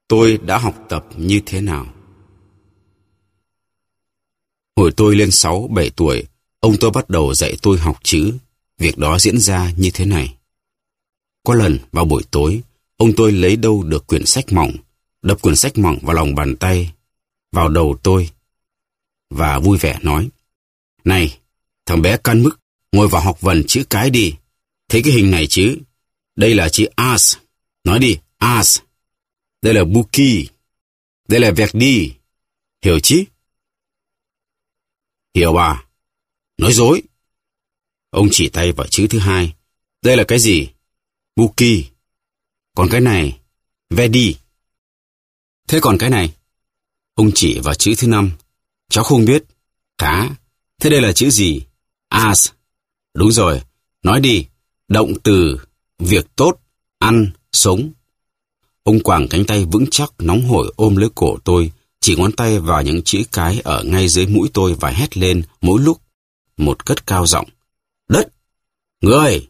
Tôi đã học tập như thế nào? Hồi tôi lên 6-7 tuổi, ông tôi bắt đầu dạy tôi học chữ. Việc đó diễn ra như thế này. Có lần vào buổi tối, ông tôi lấy đâu được quyển sách mỏng, đập quyển sách mỏng vào lòng bàn tay, vào đầu tôi, và vui vẻ nói: "Này, thằng bé căn mức, ngồi vào học vần chữ cái đi. Thấy cái hình này chứ? Đây là chữ as. Nói đi, as. Đây là Buki. Đây là Verdi. Hiểu chứ?" "Hiểu bà." "Nói dối." Ông chỉ tay vào chữ thứ hai. "Đây là cái gì?" "Buki." "Còn cái này?" "Verdi." "Thế còn cái này?" Ông chỉ vào chữ thứ 5. "Cháu không biết." "Khá. Thế đây là chữ gì?" "As." "Đúng rồi. Nói đi. Động từ, việc tốt, ăn, sống." Ông quàng cánh tay vững chắc nóng hổi ôm lấy cổ tôi, chỉ ngón tay vào những chữ cái ở ngay dưới mũi tôi và hét lên mỗi lúc một cất cao giọng: "Đất! Người!"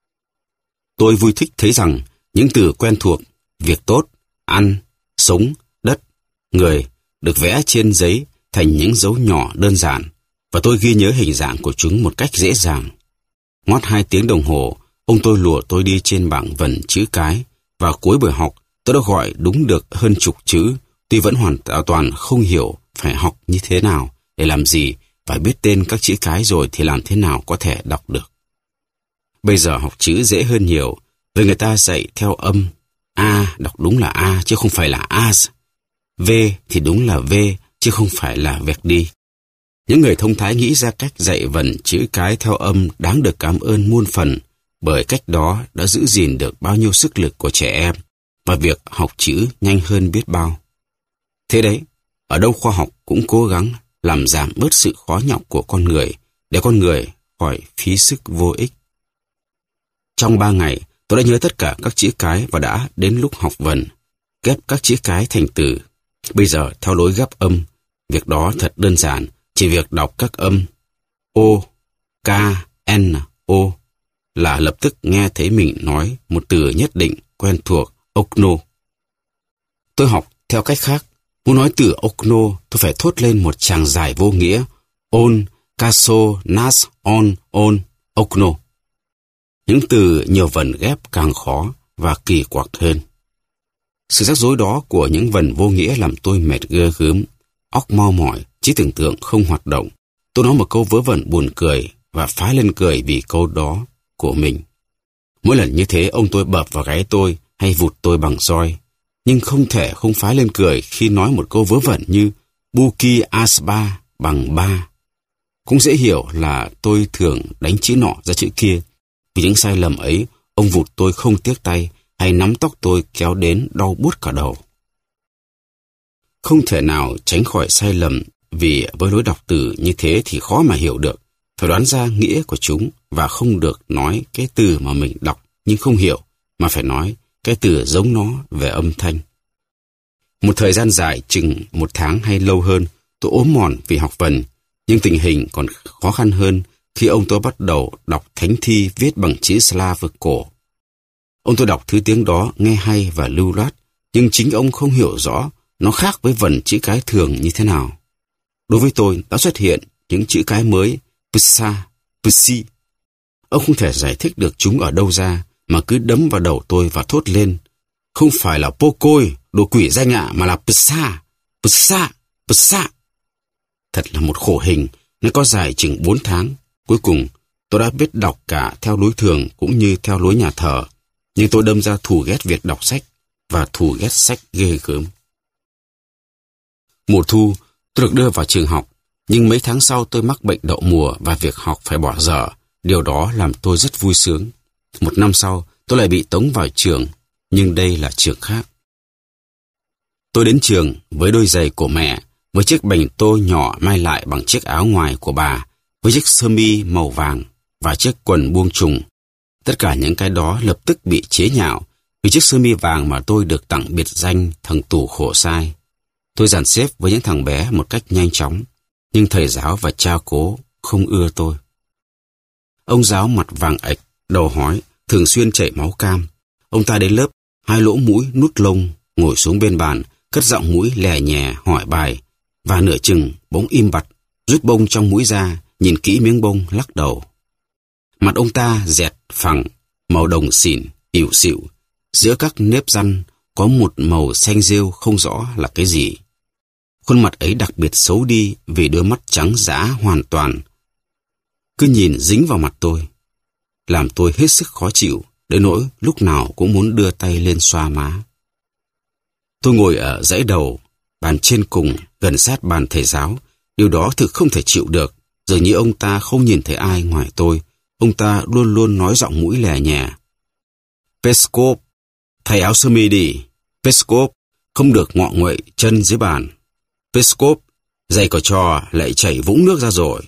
Tôi vui thích thấy rằng những từ quen thuộc, việc tốt, ăn, sống, đất, người được vẽ trên giấy thành những dấu nhỏ đơn giản, và tôi ghi nhớ hình dạng của chúng một cách dễ dàng. Ngót 2 tiếng đồng hồ, ông tôi lùa tôi đi trên bảng vần chữ cái, và cuối buổi học tôi đã gọi đúng được hơn chục chữ, tuy vẫn hoàn toàn không hiểu phải học như thế nào, để làm gì, và biết tên các chữ cái rồi thì làm thế nào có thể đọc được. Bây giờ học chữ dễ hơn nhiều, vì người ta dạy theo âm. A đọc đúng là A chứ không phải là as. V thì đúng là V chứ không phải là Verdi. Những người thông thái nghĩ ra cách dạy vần chữ cái theo âm đáng được cảm ơn muôn phần, bởi cách đó đã giữ gìn được bao nhiêu sức lực của trẻ em, và việc học chữ nhanh hơn biết bao. Thế đấy, ở đâu khoa học cũng cố gắng làm giảm bớt sự khó nhọc của con người, để con người khỏi phí sức vô ích. Trong 3 ngày, tôi đã nhớ tất cả các chữ cái và đã đến lúc học vần, ghép các chữ cái thành từ. Bây giờ theo lối ghép âm, việc đó thật đơn giản, chỉ việc đọc các âm O, K, N, O là lập tức nghe thấy mình nói một từ nhất định quen thuộc, okno. Tôi học theo cách khác. Muốn nói từ okno, tôi phải thốt lên một tràng dài vô nghĩa: on, kaso, nas, on, okno. Những từ nhiều vần ghép càng khó và kỳ quặc hơn. Sự rắc rối đó của những vần vô nghĩa làm tôi mệt ghê gớm, óc mau mỏi, trí tưởng tượng không hoạt động. Tôi nói một câu vớ vẩn buồn cười và phá lên cười vì câu đó của mình. Mỗi lần như thế, ông tôi bập vào gáy tôi hay vụt tôi bằng roi. Nhưng không thể không phá lên cười khi nói một câu vớ vẩn như Buki Asba bằng 3. Cũng dễ hiểu là tôi thường đánh chữ nọ ra chữ kia. Vì những sai lầm ấy, ông vụt tôi không tiếc tay hay nắm tóc tôi kéo đến đau buốt cả đầu. Không thể nào tránh khỏi sai lầm, vì với lối đọc từ như thế thì khó mà hiểu được. Phải đoán ra nghĩa của chúng và không được nói cái từ mà mình đọc nhưng không hiểu, mà phải nói cái từ giống nó về âm thanh. Một thời gian dài, chừng 1 tháng hay lâu hơn, tôi ốm mòn vì học vần, nhưng tình hình còn khó khăn hơn khi ông tôi bắt đầu đọc thánh thi viết bằng chữ Slav cổ. Ông tôi đọc thứ tiếng đó nghe hay và lưu loát, nhưng chính ông không hiểu rõ nó khác với vần chữ cái thường như thế nào. Đối với tôi đã xuất hiện những chữ cái mới, psa, psi. Ông không thể giải thích được chúng ở đâu ra, mà cứ đấm vào đầu tôi và thốt lên: "Không phải là pokoi, đồ quỷ danh ạ, mà là psa, psa, psa." Thật là một khổ hình, nó có dài chừng 4 tháng. Cuối cùng, tôi đã biết đọc cả theo lối thường cũng như theo lối nhà thờ, nhưng tôi đâm ra thù ghét việc đọc sách và thù ghét sách ghê gớm. Mùa thu, tôi được đưa vào trường học, nhưng mấy tháng sau tôi mắc bệnh đậu mùa và việc học phải bỏ dở. Điều đó làm tôi rất vui sướng. 1 năm sau, tôi lại bị tống vào trường, nhưng đây là trường khác. Tôi đến trường với đôi giày của mẹ, với chiếc bành tô nhỏ may lại bằng chiếc áo ngoài của bà, với chiếc sơ mi màu vàng và chiếc quần buông trùng. Tất cả những cái đó lập tức bị chế nhạo, vì chiếc sơ mi vàng mà tôi được tặng biệt danh thằng tù khổ sai. Tôi dàn xếp với những thằng bé một cách nhanh chóng, nhưng thầy giáo và cha cố không ưa tôi. Ông giáo mặt vàng ệch, đầu hói, thường xuyên chảy máu cam. Ông ta đến lớp, 2 lỗ mũi nút lông, ngồi xuống bên bàn, cất giọng mũi lè nhè hỏi bài, và nửa chừng bỗng im bặt, rút bông trong mũi ra, nhìn kỹ miếng bông lắc đầu. Mặt ông ta dẹt phẳng, màu đồng xỉn, ỉu xịu, giữa các nếp răn có một màu xanh rêu không rõ là cái gì. Khuôn mặt ấy đặc biệt xấu đi vì đôi mắt trắng dã hoàn toàn, cứ nhìn dính vào mặt tôi, làm tôi hết sức khó chịu, đến nỗi lúc nào cũng muốn đưa tay lên xoa má. Tôi ngồi ở dãy đầu, bàn trên cùng, gần sát bàn thầy giáo. Điều đó thực không thể chịu được. Dường như ông ta không nhìn thấy ai ngoài tôi. Ông ta luôn luôn nói giọng mũi lè nhè. Peskov, thay áo sơ mi đi. Peskov, không được ngọ nguậy chân dưới bàn. Peskov, giày cỏ trò lại chảy vũng nước ra rồi.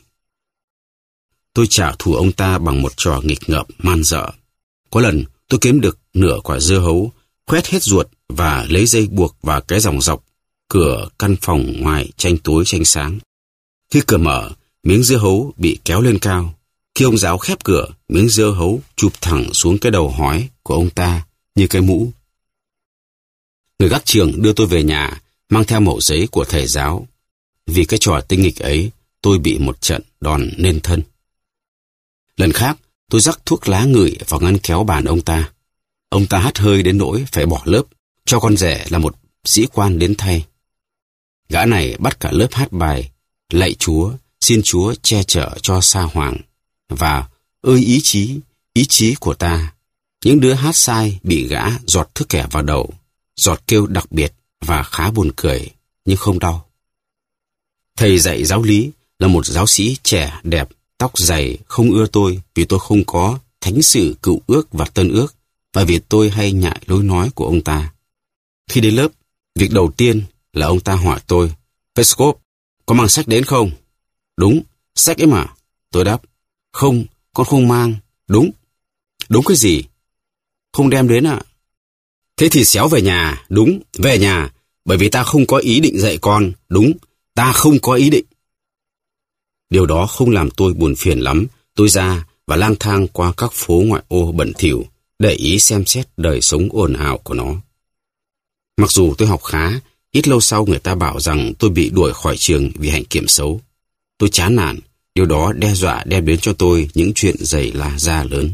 Tôi trả thù ông ta bằng một trò nghịch ngợm man dợ. Có lần tôi kiếm được nửa quả dưa hấu, khoét hết ruột và lấy dây buộc vào cái dòng dọc cửa căn phòng ngoài tranh tối tranh sáng. Khi cửa mở, miếng dưa hấu bị kéo lên cao. Khi ông giáo khép cửa, miếng dưa hấu chụp thẳng xuống cái đầu hói của ông ta như cái mũ. Người gác trường đưa tôi về nhà, mang theo mẩu giấy của thầy giáo. Vì cái trò tinh nghịch ấy, tôi bị một trận đòn nên thân. Lần khác, tôi rắc thuốc lá ngửi vào ngăn kéo bàn ông ta. Ông ta hắt hơi đến nỗi phải bỏ lớp, cho con rể là một sĩ quan đến thay. Gã này bắt cả lớp hát bài lạy Chúa, xin Chúa che chở cho Sa Hoàng. Và ơi ý chí của ta. Những đứa hát sai bị gã giọt thước kẻ vào đầu, giọt kêu đặc biệt và khá buồn cười, nhưng không đau. Thầy dạy giáo lý là một giáo sĩ trẻ đẹp, tóc dày, không ưa tôi vì tôi không có thánh sự Cựu Ước và Tân Ước, và vì tôi hay nhại lối nói của ông ta. Khi đến lớp, việc đầu tiên là ông ta hỏi tôi, Peskov, có mang sách đến không? Đúng, sách ấy mà. Tôi đáp, không, con không mang. Đúng. Đúng cái gì? Không đem đến ạ. Thế thì xéo về nhà. Đúng, về nhà, bởi vì ta không có ý định dạy con. Đúng, ta không có ý định. Điều đó không làm tôi buồn phiền lắm. Tôi ra và lang thang qua các phố ngoại ô bẩn thỉu, để ý xem xét đời sống ồn ào của nó. Mặc dù tôi học khá, ít lâu sau người ta bảo rằng tôi bị đuổi khỏi trường vì hạnh kiểm xấu. Tôi chán nản, điều đó đe dọa đem đến cho tôi những chuyện dày là da lớn.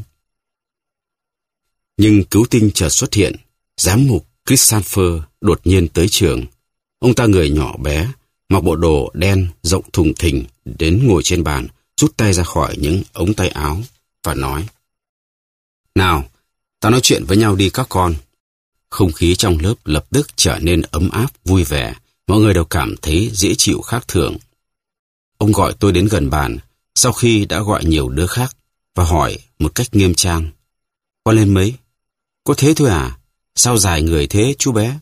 Nhưng cứu tinh chợt xuất hiện, giám mục Christopher đột nhiên tới trường. Ông ta người nhỏ bé, mặc bộ đồ đen rộng thùng thình, đến ngồi trên bàn, rút tay ra khỏi những ống tay áo và nói: Nào, ta nói chuyện với nhau đi các con. Không khí trong lớp lập tức trở nên ấm áp, vui vẻ. Mọi người đều cảm thấy dễ chịu khác thường. Ông gọi tôi đến gần bàn, sau khi đã gọi nhiều đứa khác, và hỏi một cách nghiêm trang: Con lên mấy? Có thế thôi à? Sao dài người thế chú bé?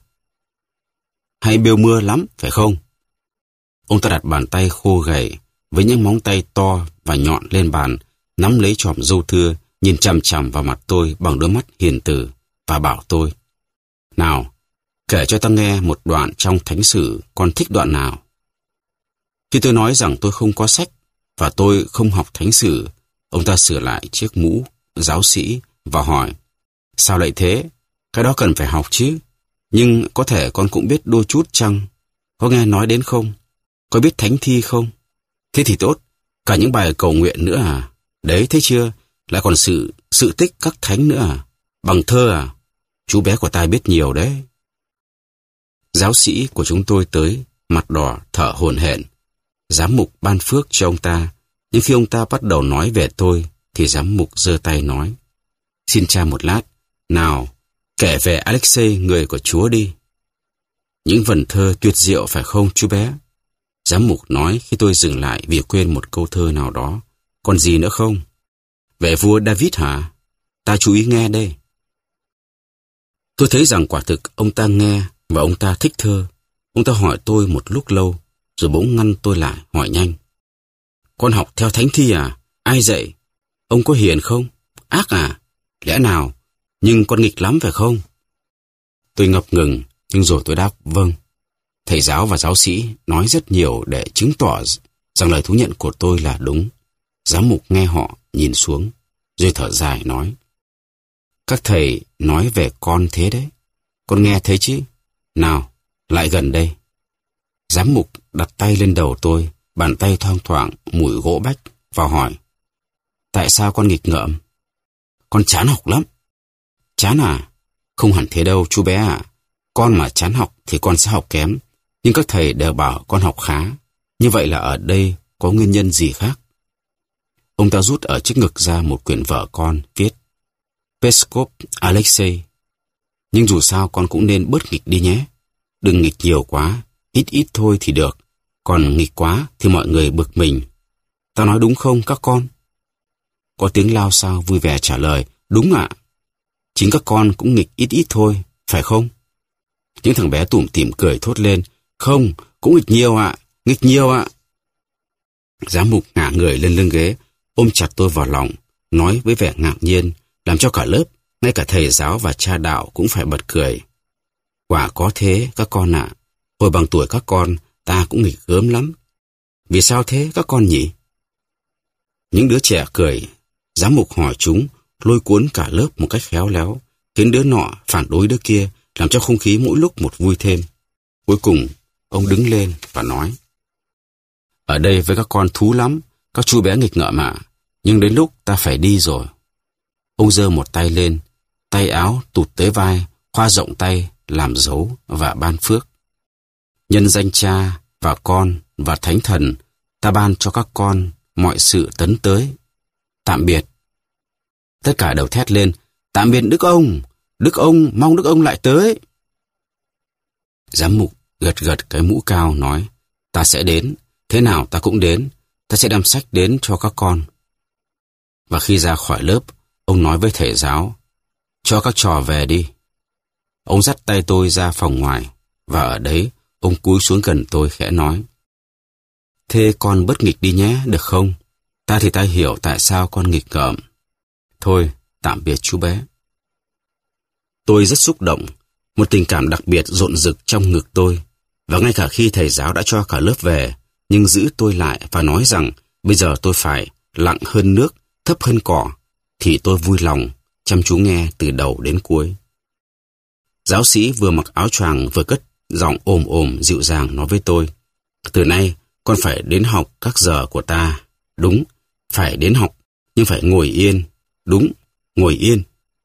Hay bêu mưa lắm, phải không? Ông ta đặt bàn tay khô gầy, với những móng tay to và nhọn lên bàn, nắm lấy chòm râu thưa, nhìn chằm chằm vào mặt tôi bằng đôi mắt hiền từ, và bảo tôi: Nào, kể cho ta nghe một đoạn trong Thánh Sử, con thích đoạn nào? Khi tôi nói rằng tôi không có sách và tôi không học Thánh Sử, ông ta sửa lại chiếc mũ giáo sĩ và hỏi: Sao lại thế? Cái đó cần phải học chứ. Nhưng có thể con cũng biết đôi chút chăng? Có nghe nói đến không? Có biết thánh thi không? Thế thì tốt, cả những bài cầu nguyện nữa à? Đấy, thấy chưa? Lại còn sự tích các thánh nữa à? Bằng thơ à? Chú bé của ta biết nhiều đấy. Giáo sĩ của chúng tôi tới, mặt đỏ, thở hổn hển. Giám mục ban phước cho ông ta, nhưng khi ông ta bắt đầu nói về tôi, thì giám mục giơ tay nói: Xin cha một lát, nào, kể về Alexei, người của Chúa đi. Những vần thơ tuyệt diệu phải không chú bé? Giám mục nói khi tôi dừng lại vì quên một câu thơ nào đó. Còn gì nữa không? Về vua David hả? Ta chú ý nghe đây. Tôi thấy rằng quả thực ông ta nghe và ông ta thích thơ. Ông ta hỏi tôi một lúc lâu, rồi bỗng ngăn tôi lại, hỏi nhanh: Con học theo thánh thi à? Ai dạy? Ông có hiền không? Ác à? Lẽ nào? Nhưng con nghịch lắm phải không? Tôi ngập ngừng, nhưng rồi tôi đáp vâng. Thầy giáo và giáo sĩ nói rất nhiều để chứng tỏ rằng lời thú nhận của tôi là đúng. Giám mục nghe họ, nhìn xuống, rồi thở dài nói: Các thầy nói về con thế đấy. Con nghe thấy chứ? Nào, lại gần đây. Giám mục đặt tay lên đầu tôi, bàn tay thoang thoảng mùi gỗ bách và hỏi. Tại sao con nghịch ngợm? Con chán học lắm. Chán à? Không hẳn thế đâu chú bé ạ. Con mà chán học thì con sẽ học kém. Nhưng các thầy đều bảo con học khá. Như vậy là ở đây có nguyên nhân gì khác? Ông ta rút ở chiếc ngực ra một quyển vở con, viết Peskov Alexei. Nhưng dù sao con cũng nên bớt nghịch đi nhé. Đừng nghịch nhiều quá, ít ít thôi thì được. Còn nghịch quá thì mọi người bực mình. Ta nói đúng không các con? Có tiếng lao xao vui vẻ trả lời, đúng ạ. Chính các con cũng nghịch ít ít thôi, phải không? Những thằng bé tủm tỉm cười thốt lên, không, cũng nghịch nhiều ạ, nghịch nhiều ạ. Giám mục ngả người lên lưng ghế, ôm chặt tôi vào lòng, nói với vẻ ngạc nhiên, làm cho cả lớp, ngay cả thầy giáo và cha đạo cũng phải bật cười. Quả có thế các con ạ. Hồi bằng tuổi các con, ta cũng nghịch gớm lắm. Vì sao thế các con nhỉ? Những đứa trẻ cười. Giám mục hỏi chúng, lôi cuốn cả lớp một cách khéo léo, khiến đứa nọ phản đối đứa kia, làm cho không khí mỗi lúc một vui thêm. Cuối cùng, ông đứng lên và nói. Ở đây với các con thú lắm, các chú bé nghịch ngợm ạ. Nhưng đến lúc ta phải đi rồi. Ông giơ một tay lên, tay áo tụt tới vai, khoa rộng tay, làm dấu và ban phước. Nhân danh Cha và Con và Thánh Thần, ta ban cho các con mọi sự tấn tới. Tạm biệt. Tất cả đều thét lên, tạm biệt Đức ông, mong Đức ông lại tới. Giám mục gật gật cái mũ cao nói, ta sẽ đến, thế nào ta cũng đến, ta sẽ đem sách đến cho các con. Và khi ra khỏi lớp, ông nói với thầy giáo, cho các trò về đi. Ông dắt tay tôi ra phòng ngoài, và ở đấy, ông cúi xuống gần tôi khẽ nói, thế con bớt nghịch đi nhé, được không? Ta thì ta hiểu tại sao con nghịch ngợm. Thôi, tạm biệt chú bé. Tôi rất xúc động, một tình cảm đặc biệt rộn rực trong ngực tôi. Và ngay cả khi thầy giáo đã cho cả lớp về, nhưng giữ tôi lại và nói rằng bây giờ tôi phải lặng hơn nước, thấp hơn cỏ, thì tôi vui lòng, chăm chú nghe từ đầu đến cuối. Giáo sĩ vừa mặc áo choàng vừa cất giọng ồm ồm dịu dàng nói với tôi, từ nay con phải đến học các giờ của ta. Đúng, phải đến học, nhưng phải ngồi yên. Đúng, ngồi yên.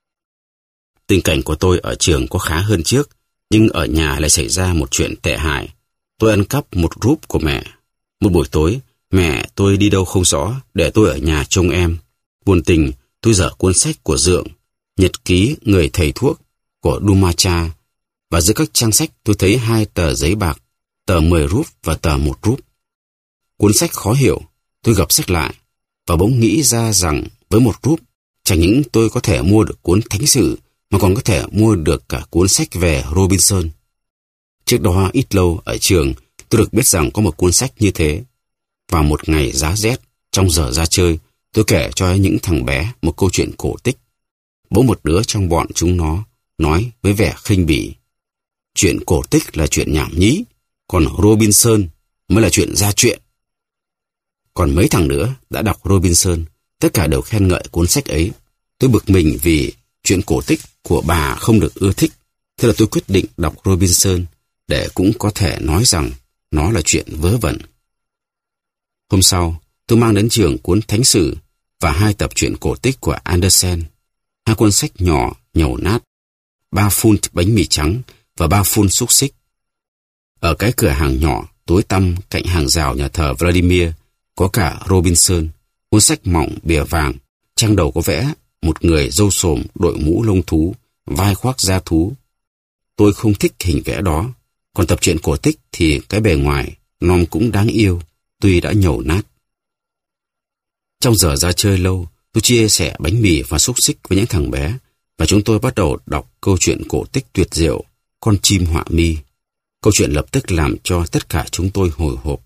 Tình cảnh của tôi ở trường có khá hơn trước, nhưng ở nhà lại xảy ra một chuyện tệ hại. Tôi ăn cắp một rúp của mẹ. Một buổi tối, mẹ tôi đi đâu không rõ, để tôi ở nhà trông em. Buồn tình, tôi dở cuốn sách của Dượng, Nhật ký người thầy thuốc của Dumacha, và giữa các trang sách tôi thấy 2 tờ giấy bạc, tờ 10 rúp và tờ 1 rúp. Cuốn sách khó hiểu, tôi gập sách lại, và bỗng nghĩ ra rằng với 1 rúp, chẳng những tôi có thể mua được cuốn thánh sử, mà còn có thể mua được cả cuốn sách về Robinson. Trước đó ít lâu ở trường, tôi được biết rằng có một cuốn sách như thế. Vào một ngày giá rét, trong giờ ra chơi, tôi kể cho những thằng bé một câu chuyện cổ tích. Bỗng một đứa trong bọn chúng nó nói với vẻ khinh bỉ, chuyện cổ tích là chuyện nhảm nhí, còn Robinson mới là chuyện ra chuyện. Còn mấy thằng nữa đã đọc Robinson, tất cả đều khen ngợi cuốn sách ấy. Tôi bực mình vì chuyện cổ tích của bà không được ưa thích, thế là tôi quyết định đọc Robinson để cũng có thể nói rằng nó là chuyện vớ vẩn. Hôm sau, tôi mang đến trường cuốn thánh sử và 2 tập truyện cổ tích của Andersen, 2 cuốn sách nhỏ nhầu nát, 3 phun bánh mì trắng và 3 phun xúc xích. Ở cái cửa hàng nhỏ tối tăm cạnh hàng rào nhà thờ Vladimir có cả Robinson, cuốn sách mỏng bìa vàng, trang đầu có vẽ một người râu xồm đội mũ lông thú, vai khoác da thú. Tôi không thích hình vẽ đó, còn tập truyện cổ tích thì cái bề ngoài nom cũng đáng yêu, tuy đã nhầu nát. Trong giờ ra chơi lâu, tôi chia sẻ bánh mì và xúc xích với những thằng bé, và chúng tôi bắt đầu đọc câu chuyện cổ tích tuyệt diệu, Con chim họa mi. Câu chuyện lập tức làm cho tất cả chúng tôi hồi hộp.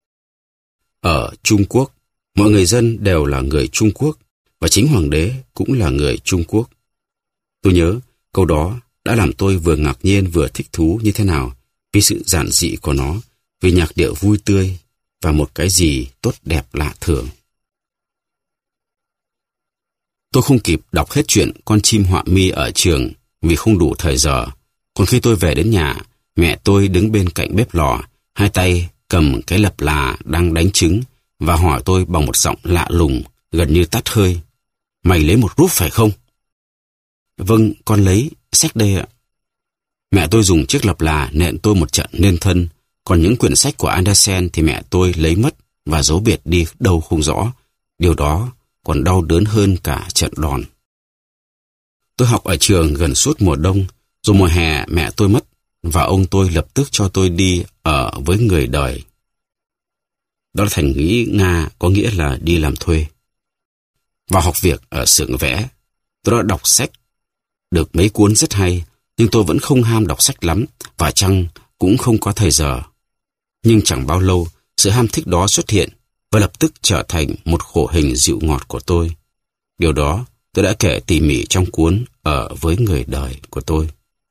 Ở Trung Quốc, mọi người dân đều là người Trung Quốc, và chính hoàng đế cũng là người Trung Quốc. Tôi nhớ câu đó đã làm tôi vừa ngạc nhiên vừa thích thú như thế nào vì sự giản dị của nó, vì nhạc điệu vui tươi và một cái gì tốt đẹp lạ thường. Tôi không kịp đọc hết chuyện Con chim họa mi ở trường vì không đủ thời giờ. Còn khi tôi về đến nhà, Mẹ tôi đứng bên cạnh bếp lò, hai tay cầm cái lập là đang đánh trứng và hỏi tôi bằng một giọng lạ lùng, gần như tắt hơi. Mày lấy một rúp phải không? Vâng, con lấy, sách đây ạ. Mẹ tôi dùng chiếc lập là nện tôi một trận nên thân, còn những quyển sách của Andersen thì mẹ tôi lấy mất và giấu biệt đi đâu không rõ. Điều đó còn đau đớn hơn cả trận đòn. Tôi học ở trường gần suốt mùa đông, rồi mùa hè mẹ tôi mất, và ông tôi lập tức cho tôi đi ở với người đời. Đó là thành ngữ Nga, có nghĩa là đi làm thuê. Và học việc ở xưởng vẽ. Tôi đã đọc sách, được mấy cuốn rất hay, nhưng tôi vẫn không ham đọc sách lắm, và chăng cũng không có thời giờ. Nhưng chẳng bao lâu, sự ham thích đó xuất hiện, và lập tức trở thành một khổ hình dịu ngọt của tôi. Điều đó tôi đã kể tỉ mỉ trong cuốn Ở với người đời của tôi.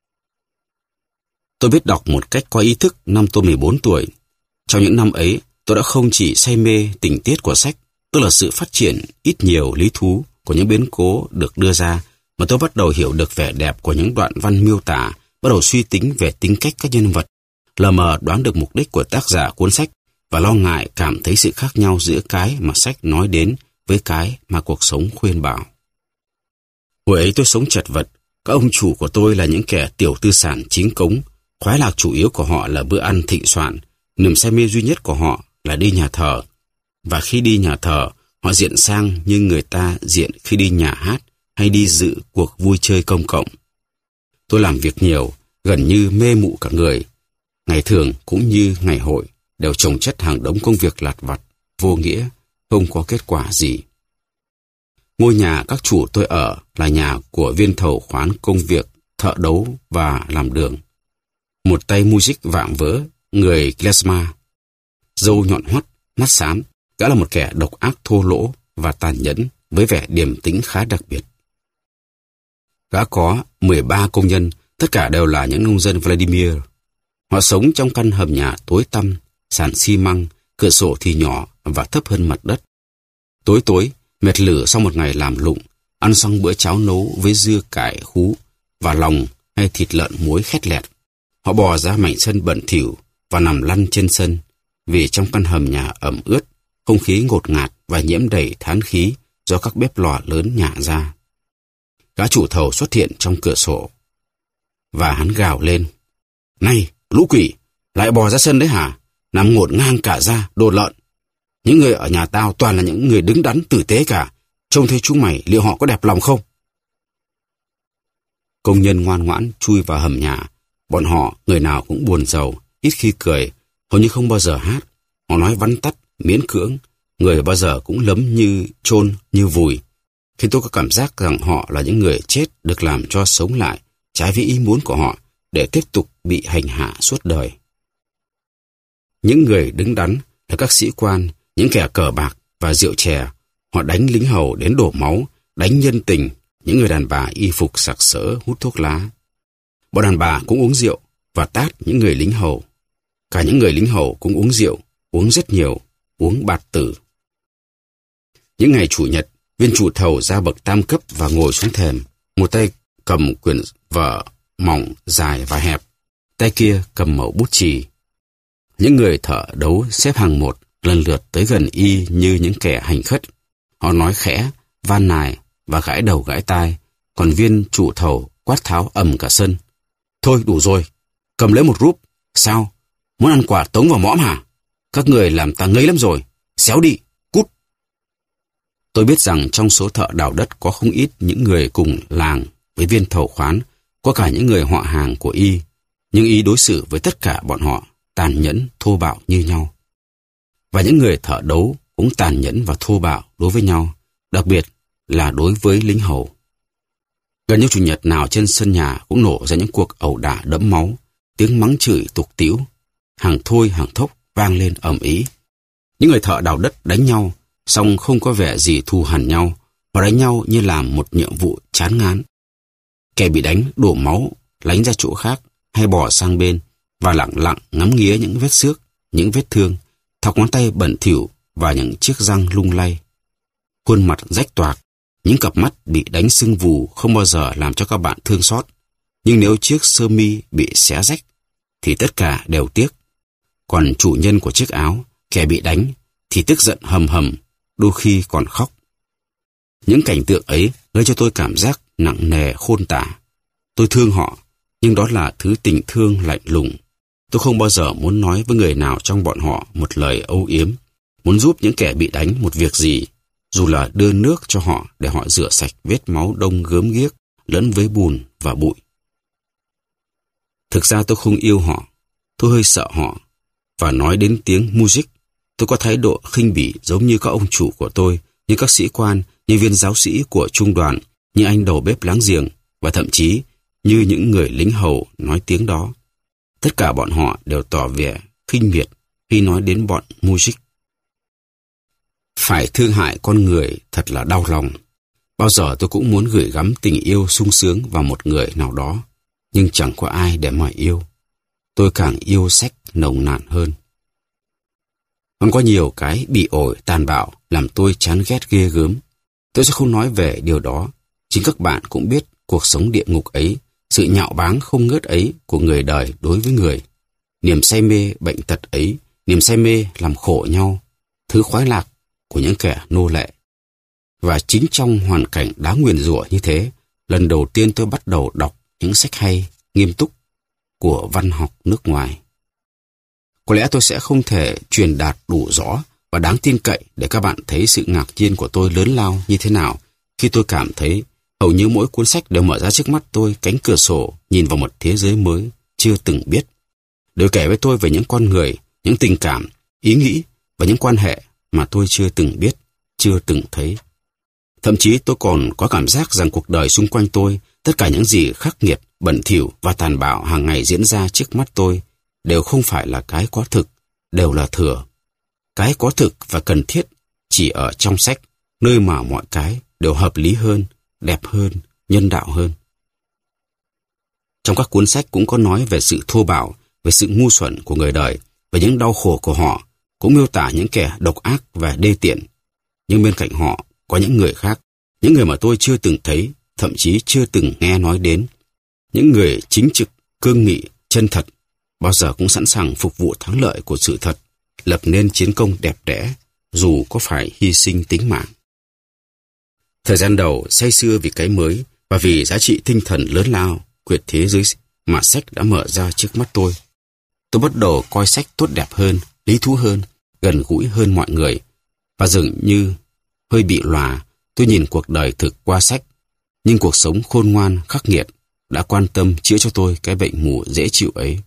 Tôi biết đọc một cách có ý thức năm tôi 14 tuổi. Trong những năm ấy, tôi đã không chỉ say mê tình tiết của sách, tức là sự phát triển ít nhiều lý thú của những biến cố được đưa ra, mà tôi bắt đầu hiểu được vẻ đẹp của những đoạn văn miêu tả, bắt đầu suy tính về tính cách các nhân vật, lờ mờ đoán được mục đích của tác giả cuốn sách và lo ngại cảm thấy sự khác nhau giữa cái mà sách nói đến với cái mà cuộc sống khuyên bảo. Hồi ấy tôi sống chật vật, các ông chủ của tôi là những kẻ tiểu tư sản chính cống, khoái lạc chủ yếu của họ là bữa ăn thịnh soạn, niềm say mê duy nhất của họ là đi nhà thờ. Và khi đi nhà thờ, họ diện sang như người ta diện khi đi nhà hát hay đi dự cuộc vui chơi công cộng. Tôi làm việc nhiều, gần như mê mụ cả người. Ngày thường cũng như ngày hội, đều chồng chất hàng đống công việc lặt vặt, vô nghĩa, không có kết quả gì. Ngôi nhà các chủ tôi ở là nhà của viên thầu khoán công việc, thợ đấu và làm đường. Một tay music vạm vỡ, người klezmer, râu nhọn hoắt, mắt xám, gã là một kẻ độc ác thô lỗ và tàn nhẫn với vẻ điềm tĩnh khá đặc biệt. Gã có 13 công nhân, tất cả đều là những nông dân Vladimir. Họ sống trong căn hầm nhà tối tăm, sàn xi măng, cửa sổ thì nhỏ và thấp hơn mặt đất. Tối tối, mệt lử sau một ngày làm lụng, ăn xong bữa cháo nấu với dưa cải khú và lòng hay thịt lợn muối khét lẹt. Họ bò ra mảnh sân bẩn thỉu và nằm lăn trên sân, vì trong căn hầm nhà ẩm ướt, không khí ngột ngạt và nhiễm đầy thán khí do các bếp lò lớn nhả ra. Gã chủ thầu xuất hiện trong cửa sổ và hắn gào lên: "Này, lũ quỷ, lại bò ra sân đấy hả? Nằm ngổn ngang cả ra, đồ lợn. Những người ở nhà tao toàn là những người đứng đắn tử tế cả. Trông thấy chúng mày liệu họ có đẹp lòng không?" Công nhân ngoan ngoãn chui vào hầm nhà. Bọn họ người nào cũng buồn rầu, ít khi cười, hầu như không bao giờ hát. Họ nói vắn tắt, miễn cưỡng, người bao giờ cũng lấm như chôn như vùi. Khi tôi có cảm giác rằng họ là những người chết được làm cho sống lại, trái với ý muốn của họ, để tiếp tục bị hành hạ suốt đời. Những người đứng đắn là các sĩ quan, những kẻ cờ bạc và rượu chè. Họ đánh lính hầu đến đổ máu, đánh nhân tình, những người đàn bà y phục sặc sỡ hút thuốc lá. Bọn đàn bà cũng uống rượu và tát những người lính hầu. Cả những người lính hầu cũng uống rượu, uống rất nhiều, uống bạt tử. Những ngày chủ nhật, viên chủ thầu ra bậc tam cấp và ngồi xuống thềm, một tay cầm quyển vở mỏng, dài và hẹp, tay kia cầm mẩu bút chì. Những người thợ đấu xếp hàng một, lần lượt tới gần y như những kẻ hành khất. Họ nói khẽ, van nài và gãi đầu gãi tai, còn viên chủ thầu quát tháo ầm cả sân: "Thôi đủ rồi, cầm lấy một rúp. Sao? Muốn ăn quả tống vào mõm hả? Các người làm ta ngấy lắm rồi. Xéo đi, cút." Tôi biết rằng trong số thợ đào đất có không ít những người cùng làng với viên thầu khoán, có cả những người họ hàng của y, nhưng y đối xử với tất cả bọn họ tàn nhẫn, thô bạo như nhau. Và những người thợ đấu cũng tàn nhẫn và thô bạo đối với nhau, đặc biệt là đối với lính hầu. Gần như chủ nhật nào trên sân nhà cũng nổ ra những cuộc ẩu đả đẫm máu, tiếng mắng chửi tục tĩu, hàng thôi hàng thốc vang lên ầm ĩ. Những người thợ đào đất đánh nhau, song không có vẻ gì thù hằn nhau, họ đánh nhau như làm một nhiệm vụ chán ngán. Kẻ bị đánh đổ máu, lánh ra chỗ khác hay bỏ sang bên và lặng lặng ngắm nghía những vết xước, những vết thương, thọc ngón tay bẩn thỉu và những chiếc răng lung lay. Khuôn mặt rách toạc, những cặp mắt bị đánh sưng vù không bao giờ làm cho các bạn thương xót. Nhưng nếu chiếc sơ mi bị xé rách, thì tất cả đều tiếc. Còn chủ nhân của chiếc áo, kẻ bị đánh, thì tức giận hầm hầm, đôi khi còn khóc. Những cảnh tượng ấy gây cho tôi cảm giác nặng nề khôn tả. Tôi thương họ, nhưng đó là thứ tình thương lạnh lùng. Tôi không bao giờ muốn nói với người nào trong bọn họ một lời âu yếm, muốn giúp những kẻ bị đánh một việc gì, dù là đưa nước cho họ để họ rửa sạch vết máu đông gớm ghiếc lẫn với bùn và bụi. Thực ra tôi không yêu họ, tôi hơi sợ họ. Và nói đến tiếng music, tôi có thái độ khinh bỉ giống như các ông chủ của tôi, như các sĩ quan, như viên giáo sĩ của trung đoàn, như anh đầu bếp láng giềng, và thậm chí như những người lính hầu nói tiếng đó. Tất cả bọn họ đều tỏ vẻ khinh miệt khi nói đến bọn music. Phải thương hại con người thật là đau lòng. Bao giờ tôi cũng muốn gửi gắm tình yêu sung sướng vào một người nào đó, nhưng chẳng có ai để mà yêu. Tôi càng yêu sách nồng nàn hơn. Còn có nhiều cái bị ổi tàn bạo làm tôi chán ghét ghê gớm. Tôi sẽ không nói về điều đó. Chính các bạn cũng biết cuộc sống địa ngục ấy, sự nhạo báng không ngớt ấy của người đời đối với người. Niềm say mê bệnh tật ấy, niềm say mê làm khổ nhau, thứ khoái lạc của những kẻ nô lệ. Và chính trong hoàn cảnh đáng nguyền rủa như thế, lần đầu tiên tôi bắt đầu đọc những sách hay, nghiêm túc của văn học nước ngoài. Có lẽ tôi sẽ không thể truyền đạt đủ rõ và đáng tin cậy để các bạn thấy sự ngạc nhiên của tôi lớn lao như thế nào khi tôi cảm thấy hầu như mỗi cuốn sách đều mở ra trước mắt tôi cánh cửa sổ nhìn vào một thế giới mới chưa từng biết. Đều kể với tôi về những con người, những tình cảm, ý nghĩ và những quan hệ mà tôi chưa từng biết, chưa từng thấy. Thậm chí tôi còn có cảm giác rằng cuộc đời xung quanh tôi, tất cả những gì khắc nghiệt, bẩn thỉu và tàn bạo hàng ngày diễn ra trước mắt tôi đều không phải là cái có thực, đều là thừa. Cái có thực và cần thiết chỉ ở trong sách, nơi mà mọi cái đều hợp lý hơn, đẹp hơn, nhân đạo hơn. Trong các cuốn sách cũng có nói về sự thô bạo, về sự ngu xuẩn của người đời, về những đau khổ của họ, cũng miêu tả những kẻ độc ác và đê tiện. Nhưng bên cạnh họ có những người khác, những người mà tôi chưa từng thấy, thậm chí chưa từng nghe nói đến. Những người chính trực, cương nghị, chân thật, bao giờ cũng sẵn sàng phục vụ thắng lợi của sự thật, lập nên chiến công đẹp đẽ, dù có phải hy sinh tính mạng. Thời gian đầu say sưa vì cái mới và vì giá trị tinh thần lớn lao, quyệt thế giới mà sách đã mở ra trước mắt tôi. Tôi bắt đầu coi sách tốt đẹp hơn, lý thú hơn, gần gũi hơn mọi người, và dường như hơi bị lòa, tôi nhìn cuộc đời thực qua sách, nhưng cuộc sống khôn ngoan, khắc nghiệt đã quan tâm chữa cho tôi cái bệnh mù dễ chịu ấy.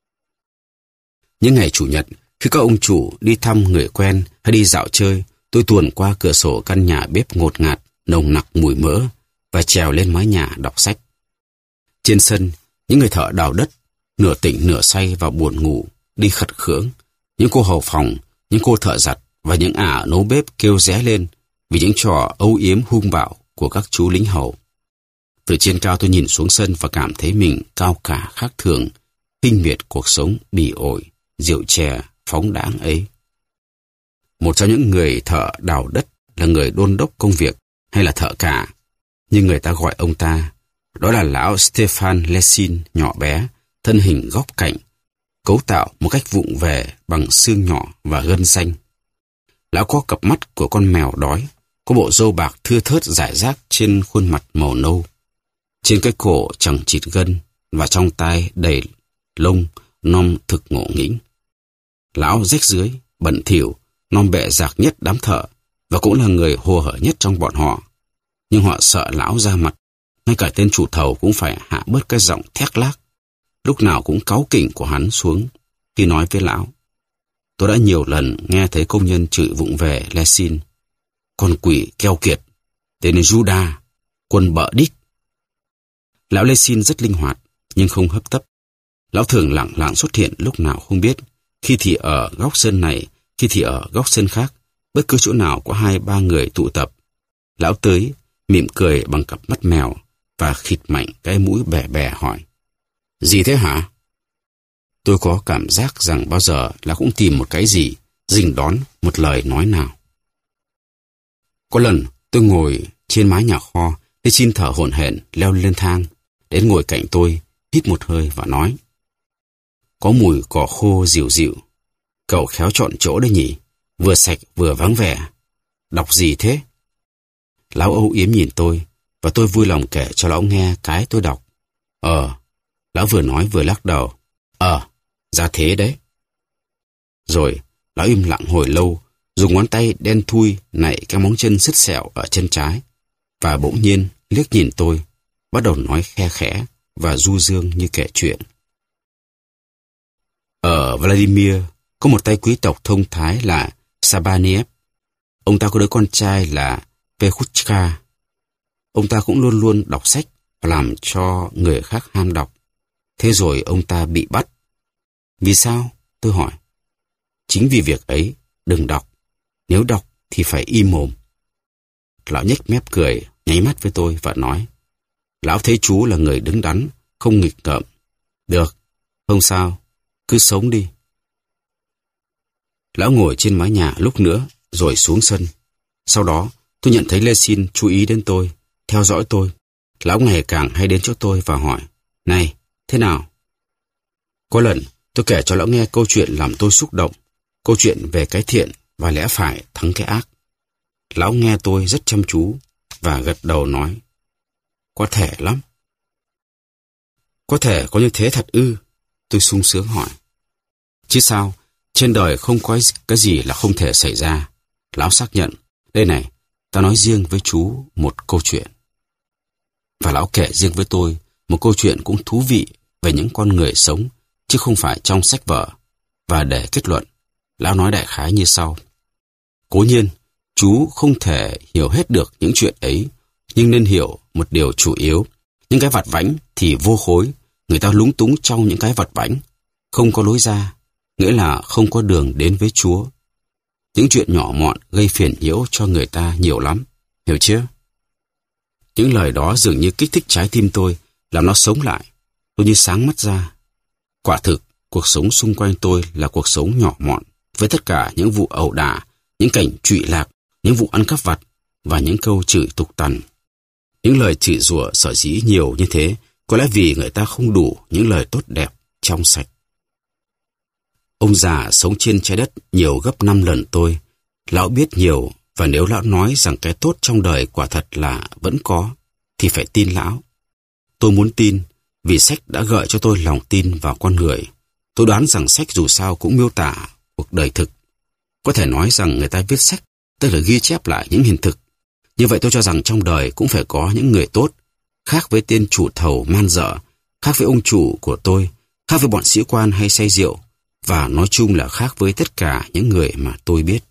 Những ngày Chủ nhật, khi các ông chủ đi thăm người quen hay đi dạo chơi, tôi tuồn qua cửa sổ căn nhà bếp ngột ngạt, nồng nặc mùi mỡ và trèo lên mái nhà đọc sách. Trên sân, những người thợ đào đất, nửa tỉnh nửa say và buồn ngủ, đi khật khưỡng. Những cô hầu phòng, những cô thợ giặt và những ả nấu bếp kêu ré lên vì những trò âu yếm hung bạo của các chú lính hầu. Từ trên cao tôi nhìn xuống sân và cảm thấy mình cao cả khác thường, khinh miệt cuộc sống bỉ ổi, rượu chè, phóng đãng ấy. Một trong những người thợ đào đất là người đôn đốc công việc hay là thợ cả, như người ta gọi ông ta. Đó là lão Stefan Lessing, nhỏ bé, thân hình góc cạnh, cấu tạo một cách vụng về bằng xương nhỏ và gân xanh. Lão có cặp mắt của con mèo đói, có bộ râu bạc thưa thớt rải rác trên khuôn mặt màu nâu. Trên cái cổ chằng chịt gân và trong tai đầy lông non thực ngộ nghĩnh. Lão rách rưới, bẩn thỉu, non bẹ rạc nhất đám thợ và cũng là người hồ hởi nhất trong bọn họ. Nhưng họ sợ lão ra mặt, ngay cả tên chủ thầu cũng phải hạ bớt cái giọng thét lác, lúc nào cũng cáu kỉnh của hắn xuống khi nói với lão. Tôi đã nhiều lần nghe thấy công nhân chửi vụng về Lessing: con quỷ keo kiệt, tên Judas, quân bợ đít. Lão Lessing rất linh hoạt, nhưng không hấp tấp. Lão thường lẳng lặng xuất hiện lúc nào không biết, khi thì ở góc sân này, khi thì ở góc sân khác, bất cứ chỗ nào có 2-3 người tụ tập. Lão tới, mỉm cười bằng cặp mắt mèo và khịt mạnh cái mũi bè bè hỏi: gì thế hả? Tôi có cảm giác rằng bao giờ là cũng tìm một cái gì, rình đón một lời nói nào. Có lần tôi ngồi trên mái nhà kho, Lessing thở hổn hển leo lên thang, đến ngồi cạnh tôi, hít một hơi và nói: có mùi cỏ khô dịu dịu. Cậu khéo chọn chỗ đấy nhỉ, vừa sạch vừa vắng vẻ. Đọc gì thế? Lão âu yếm nhìn tôi, và tôi vui lòng kể cho lão nghe cái tôi đọc. Lão vừa nói vừa lắc đầu. Ra thế đấy. Rồi, lão im lặng hồi lâu, dùng ngón tay đen thui nạy cái móng chân sứt sẹo ở chân trái, và bỗng nhiên liếc nhìn tôi, bắt đầu nói khe khẽ và du dương như kể chuyện. Ở Vladimir, có một tay quý tộc thông thái là Sabaniev. Ông ta có đứa con trai là Pekhuchka. Ông ta cũng luôn luôn đọc sách và làm cho người khác ham đọc. Thế rồi ông ta bị bắt. Vì sao? Tôi hỏi. Chính vì việc ấy, đừng đọc. Nếu đọc thì phải im mồm. Lão nhếch mép cười, nháy mắt với tôi và nói. Lão thấy chú là người đứng đắn, không nghịch ngợm. Được, không sao, cứ sống đi. Lão ngồi trên mái nhà lúc nữa, rồi xuống sân. Sau đó, tôi nhận thấy Lê-xin chú ý đến tôi, theo dõi tôi. Lão ngày càng hay đến chỗ tôi và hỏi. Này, thế nào? Có lần, tôi kể cho lão nghe câu chuyện làm tôi xúc động. Câu chuyện về cái thiện và lẽ phải thắng cái ác. Lão nghe tôi rất chăm chú và gật đầu nói. Có thể lắm. Có thể có như thế thật ư? Tôi sung sướng hỏi. Chứ sao, trên đời không có cái gì là không thể xảy ra. Lão xác nhận. Đây này, ta nói riêng với chú một câu chuyện. Và lão kể riêng với tôi một câu chuyện cũng thú vị về những con người sống, chứ không phải trong sách vở. Và để kết luận, lão nói đại khái như sau. Cố nhiên, chú không thể hiểu hết được những chuyện ấy, nhưng nên hiểu một điều chủ yếu. Những cái vặt vãnh thì vô khối, người ta lúng túng trong những cái vặt vãnh. Không có lối ra, nghĩa là không có đường đến với Chúa. Những chuyện nhỏ mọn gây phiền nhiễu cho người ta nhiều lắm, hiểu chưa? Những lời đó dường như kích thích trái tim tôi, làm nó sống lại. Tôi như sáng mắt ra. Quả thực, cuộc sống xung quanh tôi là cuộc sống nhỏ mọn, với tất cả những vụ ẩu đả, những cảnh trụy lạc, những vụ ăn cắp vặt và những câu chửi tục tằn. Những lời chửi rủa sở dĩ nhiều như thế, có lẽ vì người ta không đủ những lời tốt đẹp, trong sạch. Ông già sống trên trái đất nhiều gấp 5 lần tôi. Lão biết nhiều, và nếu lão nói rằng cái tốt trong đời quả thật là vẫn có, thì phải tin lão. Tôi muốn tin, vì sách đã gợi cho tôi lòng tin vào con người. Tôi đoán rằng sách dù sao cũng miêu tả cuộc đời thực. Có thể nói rằng người ta viết sách, tức là ghi chép lại những hiện thực. Như vậy tôi cho rằng trong đời cũng phải có những người tốt, khác với tên chủ thầu man dợ, khác với ông chủ của tôi, khác với bọn sĩ quan hay say rượu, và nói chung là khác với tất cả những người mà tôi biết.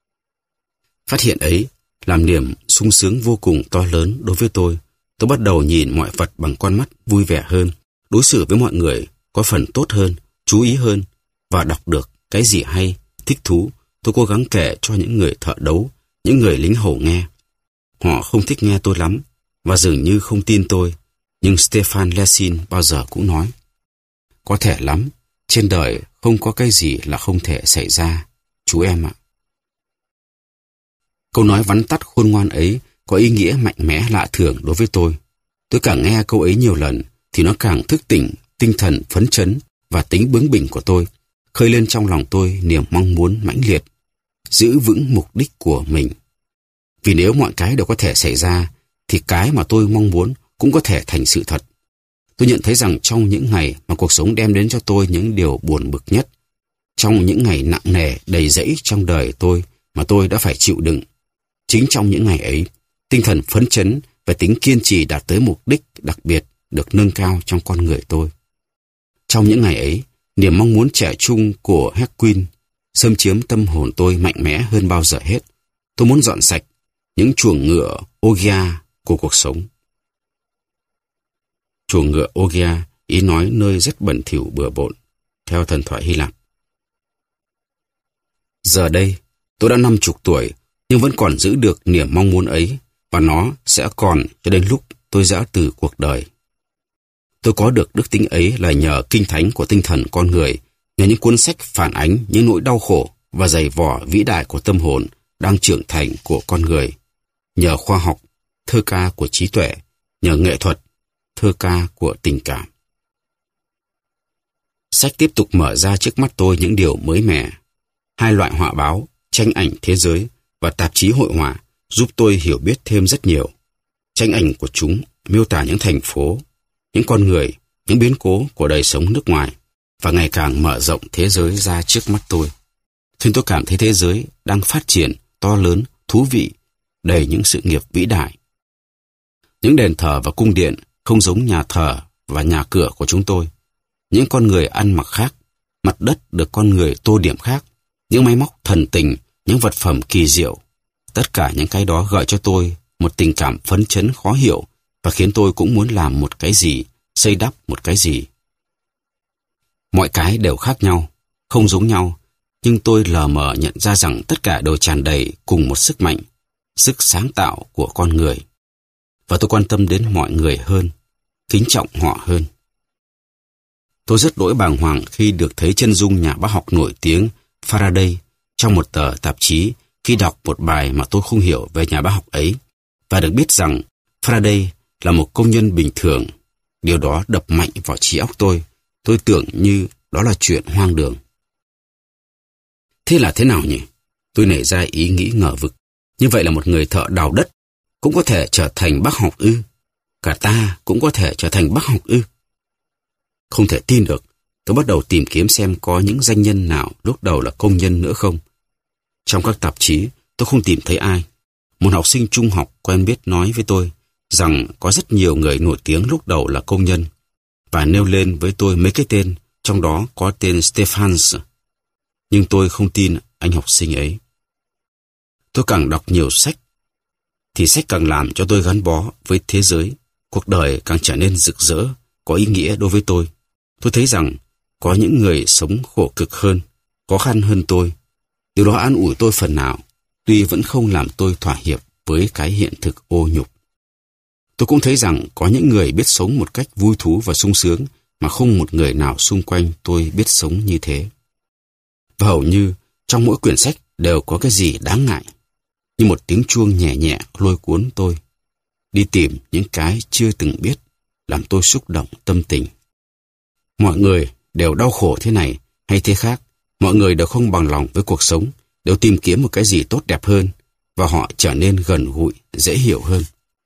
Phát hiện ấy làm niềm sung sướng vô cùng to lớn đối với tôi. Tôi bắt đầu nhìn mọi vật bằng con mắt vui vẻ hơn, đối xử với mọi người có phần tốt hơn, chú ý hơn, và đọc được cái gì hay, thích thú. Tôi cố gắng kể cho những người thợ đấu, những người lính hầu nghe. Họ không thích nghe tôi lắm, và dường như không tin tôi, nhưng Stefan Lessing bao giờ cũng nói. Có thể lắm, trên đời không có cái gì là không thể xảy ra, chú em ạ. Câu nói vắn tắt khôn ngoan ấy có ý nghĩa mạnh mẽ lạ thường đối với tôi. Tôi càng nghe câu ấy nhiều lần, thì nó càng thức tỉnh tinh thần phấn chấn và tính bướng bỉnh của tôi, khơi lên trong lòng tôi niềm mong muốn mãnh liệt, giữ vững mục đích của mình. Vì nếu mọi cái đều có thể xảy ra, thì cái mà tôi mong muốn cũng có thể thành sự thật. Tôi nhận thấy rằng trong những ngày mà cuộc sống đem đến cho tôi những điều buồn bực nhất, trong những ngày nặng nề đầy rẫy trong đời tôi mà tôi đã phải chịu đựng, chính trong những ngày ấy, tinh thần phấn chấn và tính kiên trì đạt tới mục đích đặc biệt được nâng cao trong con người tôi. Trong những ngày ấy, niềm mong muốn trẻ trung của Hequin xâm chiếm tâm hồn tôi mạnh mẽ hơn bao giờ hết. Tôi muốn dọn sạch những chuồng ngựa Ogia của cuộc sống. Chuồng ngựa Ogia, ý nói nơi rất bẩn thỉu bừa bộn, theo thần thoại Hy Lạp. Giờ đây, tôi đã 50 tuổi, nhưng vẫn còn giữ được niềm mong muốn ấy, và nó sẽ còn cho đến lúc tôi giã từ cuộc đời. Tôi có được đức tính ấy là nhờ kinh thánh của tinh thần con người, nhờ những cuốn sách phản ánh những nỗi đau khổ và dày vò vĩ đại của tâm hồn đang trưởng thành của con người, nhờ khoa học, thơ ca của trí tuệ, nhờ nghệ thuật, thơ ca của tình cảm. Sách tiếp tục mở ra trước mắt tôi những điều mới mẻ. 2 loại họa báo, tranh ảnh thế giới và tạp chí hội họa giúp tôi hiểu biết thêm rất nhiều. Tranh ảnh của chúng miêu tả những thành phố, những con người, những biến cố của đời sống nước ngoài và ngày càng mở rộng thế giới ra trước mắt tôi. Khiến tôi cảm thấy thế giới đang phát triển, to lớn, thú vị, đầy những sự nghiệp vĩ đại. Những đền thờ và cung điện không giống nhà thờ và nhà cửa của chúng tôi. Những con người ăn mặc khác, mặt đất được con người tô điểm khác, những máy móc thần tình, những vật phẩm kỳ diệu. Tất cả những cái đó gợi cho tôi một tình cảm phấn chấn khó hiểu và khiến tôi cũng muốn làm một cái gì, xây đắp một cái gì. Mọi cái đều khác nhau, không giống nhau, nhưng tôi lờ mờ nhận ra rằng tất cả đều tràn đầy cùng một sức mạnh, sức sáng tạo của con người. Và tôi quan tâm đến mọi người hơn, kính trọng họ hơn. Tôi rất đỗi bàng hoàng khi được thấy chân dung nhà bác học nổi tiếng Faraday trong một tờ tạp chí khi đọc một bài mà tôi không hiểu về nhà bác học ấy và được biết rằng Faraday là một công nhân bình thường. Điều đó đập mạnh vào trí óc tôi. Tôi tưởng như đó là chuyện hoang đường. Thế là thế nào nhỉ? Tôi nảy ra ý nghĩ ngờ vực. Như vậy là một người thợ đào đất cũng có thể trở thành bác học ư? Cả ta cũng có thể trở thành bác học ư? Không thể tin được. Tôi bắt đầu tìm kiếm xem có những danh nhân nào lúc đầu là công nhân nữa không. Trong các tạp chí, tôi không tìm thấy ai. Một học sinh trung học quen biết nói với tôi rằng có rất nhiều người nổi tiếng lúc đầu là công nhân và nêu lên với tôi mấy cái tên, trong đó có tên Stephens. Nhưng tôi không tin anh học sinh ấy. Tôi càng đọc nhiều sách, thì sách càng làm cho tôi gắn bó với thế giới. Cuộc đời càng trở nên rực rỡ, có ý nghĩa đối với tôi. Tôi thấy rằng có những người sống khổ cực hơn, khó khăn hơn tôi. Điều đó an ủi tôi phần nào, tuy vẫn không làm tôi thỏa hiệp với cái hiện thực ô nhục. Tôi cũng thấy rằng có những người biết sống một cách vui thú và sung sướng mà không một người nào xung quanh tôi biết sống như thế. Và hầu như trong mỗi quyển sách đều có cái gì đáng ngại, như một tiếng chuông nhẹ nhẹ lôi cuốn tôi đi tìm những cái chưa từng biết, làm tôi xúc động tâm tình. Mọi người đều đau khổ thế này hay thế khác, mọi người đều không bằng lòng với cuộc sống, đều tìm kiếm một cái gì tốt đẹp hơn, và họ trở nên gần gũi, dễ hiểu hơn.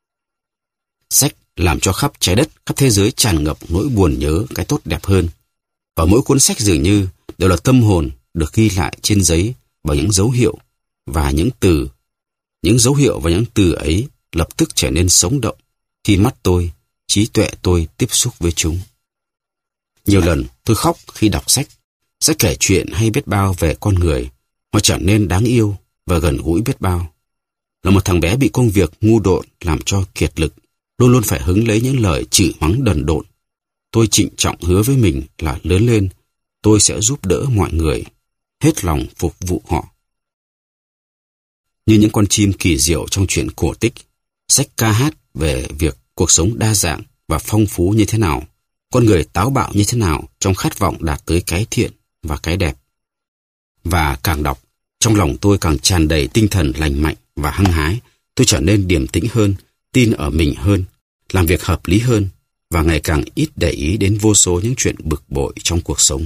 Sách làm cho khắp trái đất, khắp thế giới tràn ngập nỗi buồn nhớ cái tốt đẹp hơn. Và mỗi cuốn sách dường như đều là tâm hồn được ghi lại trên giấy bằng những dấu hiệu và những từ. Những dấu hiệu và những từ ấy lập tức trở nên sống động khi mắt tôi, trí tuệ tôi tiếp xúc với chúng. Nhiều lần tôi khóc khi đọc sách. Sách kể chuyện hay biết bao về con người. Họ trở nên đáng yêu và gần gũi biết bao. Là một thằng bé bị công việc ngu độn làm cho kiệt lực, luôn luôn phải hứng lấy những lời chửi mắng đần độn. Tôi trịnh trọng hứa với mình là lớn lên, tôi sẽ giúp đỡ mọi người, hết lòng phục vụ họ. Như những con chim kỳ diệu trong truyện cổ tích, sách ca hát về việc cuộc sống đa dạng và phong phú như thế nào, con người táo bạo như thế nào trong khát vọng đạt tới cái thiện và cái đẹp. Và càng đọc, trong lòng tôi càng tràn đầy tinh thần lành mạnh và hăng hái. Tôi trở nên điềm tĩnh hơn, tin ở mình hơn, làm việc hợp lý hơn và ngày càng ít để ý đến vô số những chuyện bực bội trong cuộc sống.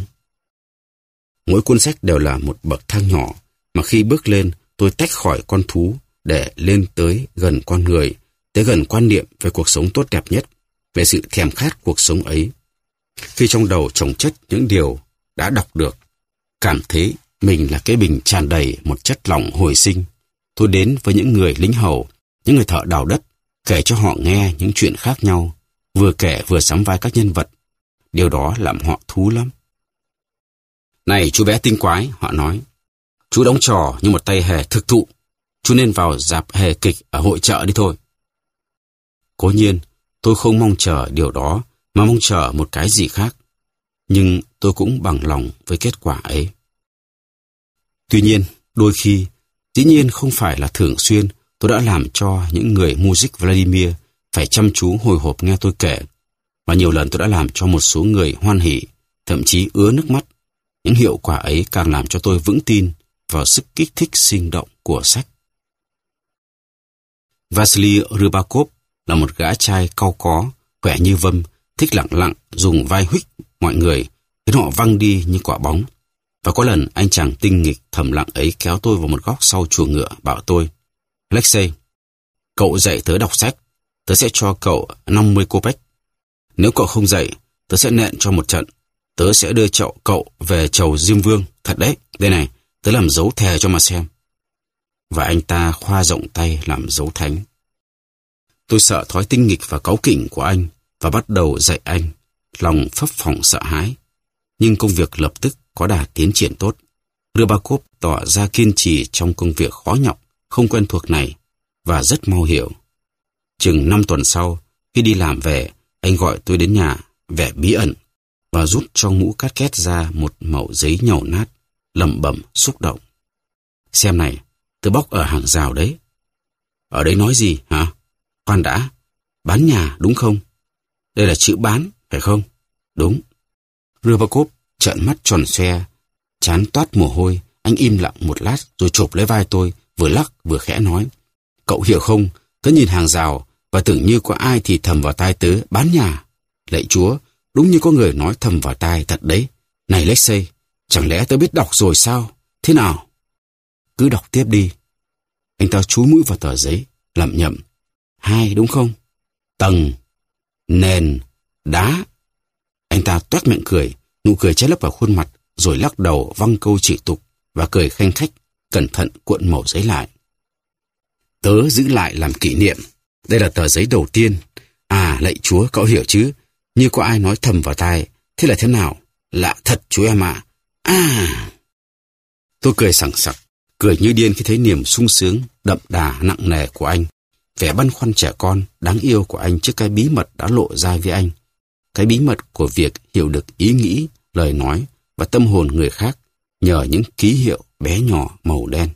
Mỗi cuốn sách đều là một bậc thang nhỏ mà khi bước lên tôi tách khỏi con thú để lên tới gần con người, tới gần quan niệm về cuộc sống tốt đẹp nhất, về sự thèm khát cuộc sống ấy. Khi trong đầu chồng chất những điều đã đọc được, cảm thấy mình là cái bình tràn đầy một chất lỏng hồi sinh, tôi đến với những người lính hầu, những người thợ đào đất, kể cho họ nghe những chuyện khác nhau, vừa kể vừa sắm vai các nhân vật. Điều đó làm họ thú lắm. Này chú bé tinh quái, họ nói, chú đóng trò như một tay hề thực thụ, chú nên vào rạp hề kịch ở hội chợ đi thôi. Cố nhiên, tôi không mong chờ điều đó, mà mong chờ một cái gì khác. Nhưng tôi cũng bằng lòng với kết quả ấy. Tuy nhiên, đôi khi, dĩ nhiên không phải là thường xuyên, tôi đã làm cho những người music Vladimir phải chăm chú hồi hộp nghe tôi kể. Và nhiều lần tôi đã làm cho một số người hoan hỉ, thậm chí ứa nước mắt. Những hiệu quả ấy càng làm cho tôi vững tin vào sức kích thích sinh động của sách. Vasily Rybakov là một gã trai cau có, khỏe như vâm, thích lặng lặng, dùng vai huých mọi người, khiến họ văng đi như quả bóng. Và có lần anh chàng tinh nghịch thầm lặng ấy kéo tôi vào một góc sau chuồng ngựa, bảo tôi: Alexei, cậu dạy tớ đọc sách, tớ sẽ cho cậu 50 kopek. Nếu cậu không dạy, tớ sẽ nện cho một trận. Tớ sẽ đưa cậu về chầu Diêm Vương. Thật đấy, đây này, tớ làm dấu thề cho mà xem. Và anh ta khoa rộng tay làm dấu thánh. Tôi sợ thói tinh nghịch và cáu kỉnh của anh và bắt đầu dạy anh, lòng phấp phỏng sợ hãi. Nhưng công việc lập tức có đà tiến triển tốt. Rybakov tỏ ra kiên trì trong công việc khó nhọc, không quen thuộc này và rất mau hiểu. Chừng 5 tuần sau, khi đi làm về, anh gọi tôi đến nhà, vẻ bí ẩn, và rút trong mũ cát két ra một mẩu giấy nhầu nát, lẩm bẩm xúc động. Xem này, tôi bóc ở hàng rào đấy. Ở đấy nói gì hả? Khoan đã, bán nhà đúng không? Đây là chữ bán, phải không? Đúng. Rybakov trợn mắt tròn xoe, trán toát mồ hôi. Anh im lặng một lát rồi chộp lấy vai tôi, vừa lắc vừa khẽ nói: Cậu hiểu không, tớ nhìn hàng rào và tưởng như có ai thì thầm vào tai tớ: bán nhà. Lạy Chúa, đúng như có người nói thầm vào tai thật đấy. Này Alexei, chẳng lẽ tớ biết đọc rồi sao? Thế nào? Cứ đọc tiếp đi. Anh ta chúi mũi vào tờ giấy, lẩm nhẩm: 2 đúng không? Tầng, nền, đá. Anh ta toét miệng cười, nụ cười che lấp vào khuôn mặt, rồi lắc đầu văng câu chỉ tục và cười khanh khách, cẩn thận cuộn mẩu giấy lại. Tớ giữ lại làm kỷ niệm. Đây là tờ giấy đầu tiên. À, lạy Chúa, cậu hiểu chứ? Như có ai nói thầm vào tai. Thế là thế nào? Lạ thật chú em ạ. À! Tôi cười sảng sặc, cười như điên khi thấy niềm sung sướng, đậm đà nặng nề của anh. Vẻ băn khoăn trẻ con, đáng yêu của anh trước cái bí mật đã lộ ra với anh. Cái bí mật của việc hiểu được ý nghĩ, lời nói và tâm hồn người khác nhờ những ký hiệu bé nhỏ màu đen.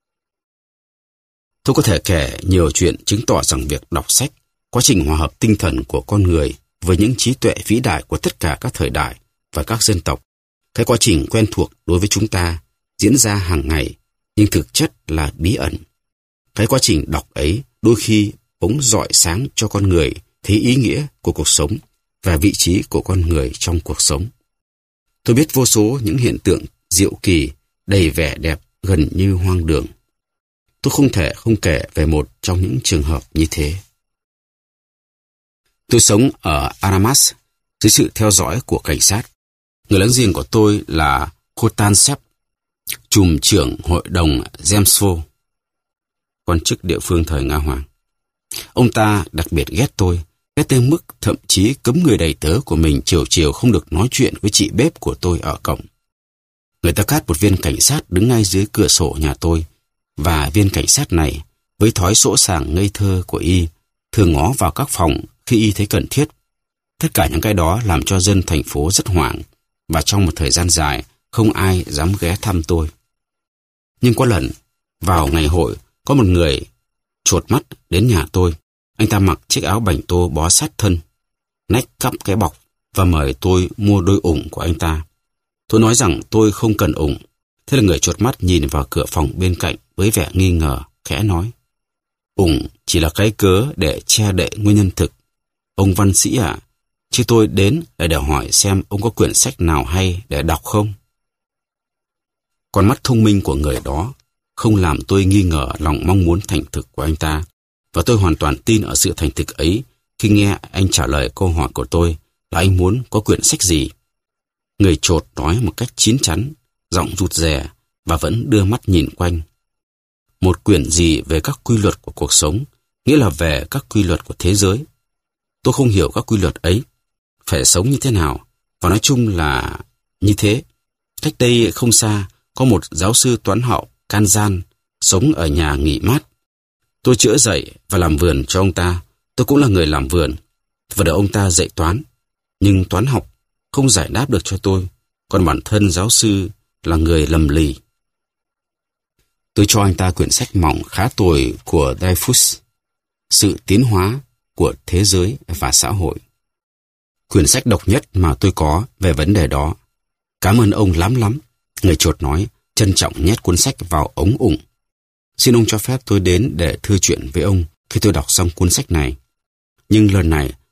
Tôi có thể kể nhiều chuyện chứng tỏ rằng việc đọc sách, quá trình hòa hợp tinh thần của con người với những trí tuệ vĩ đại của tất cả các thời đại và các dân tộc. Cái quá trình quen thuộc đối với chúng ta diễn ra hàng ngày, nhưng thực chất là bí ẩn. Cái quá trình đọc ấy đôi khi bỗng rọi sáng cho con người thấy ý nghĩa của cuộc sống và vị trí của con người trong cuộc sống. Tôi biết vô số những hiện tượng diệu kỳ, đầy vẻ đẹp gần như hoang đường. Tôi không thể không kể về một trong những trường hợp như thế. Tôi sống ở Aramas dưới sự theo dõi của cảnh sát. Người láng giềng của tôi là Khotansev, trùm trưởng hội đồng Zemstvo, quan chức địa phương thời Nga Hoàng. Ông ta đặc biệt ghét tôi, ghét tới mức thậm chí cấm người đầy tớ của mình chiều không được nói chuyện với chị bếp của tôi ở cổng. Người ta cát một viên cảnh sát đứng ngay dưới cửa sổ nhà tôi, và viên cảnh sát này, với thói sỗ sàng ngây thơ của y, thường ngó vào các phòng khi y thấy cần thiết. Tất cả những cái đó làm cho dân thành phố rất hoảng, và trong một thời gian dài không ai dám ghé thăm tôi. Nhưng có lần, vào ngày hội, có một người chột mắt đến nhà tôi. Anh ta mặc chiếc áo bành tô bó sát thân, nách cắp cái bọc và mời tôi mua đôi ủng của anh ta. Tôi nói rằng tôi không cần ủng. Thế là người chột mắt nhìn vào cửa phòng bên cạnh với vẻ nghi ngờ, khẽ nói: Ủng chỉ là cái cớ để che đậy nguyên nhân thực. Ông văn sĩ ạ, chứ tôi đến để hỏi xem ông có quyển sách nào hay để đọc không? Con mắt thông minh của người đó không làm tôi nghi ngờ lòng mong muốn thành thực của anh ta, và tôi hoàn toàn tin ở sự thành thực ấy khi nghe anh trả lời câu hỏi của tôi là anh muốn có quyển sách gì. Người chột nói một cách chín chắn, giọng rụt rè và vẫn đưa mắt nhìn quanh. Một quyển gì về các quy luật của cuộc sống, nghĩa là về các quy luật của thế giới. Tôi không hiểu các quy luật ấy, phải sống như thế nào, và nói chung là như thế. Cách đây không xa, có một giáo sư toán học Kanzan sống ở nhà nghỉ mát. Tôi chữa dạy và làm vườn cho ông ta. Tôi cũng là người làm vườn và được ông ta dạy toán. Nhưng toán học không giải đáp được cho tôi, còn bản thân giáo sư là người lầm lì. Tôi cho anh ta quyển sách mỏng khá tồi của Dreyfus, Sự tiến hóa của thế giới và xã hội. Quyển sách độc nhất mà tôi có về vấn đề đó. Cảm ơn ông lắm. Người chột nói, trân trọng nhét cuốn sách vào ống ủng. Xin ông cho phép tôi đến để thư chuyện với ông khi tôi đọc xong cuốn sách này. Nhưng lần này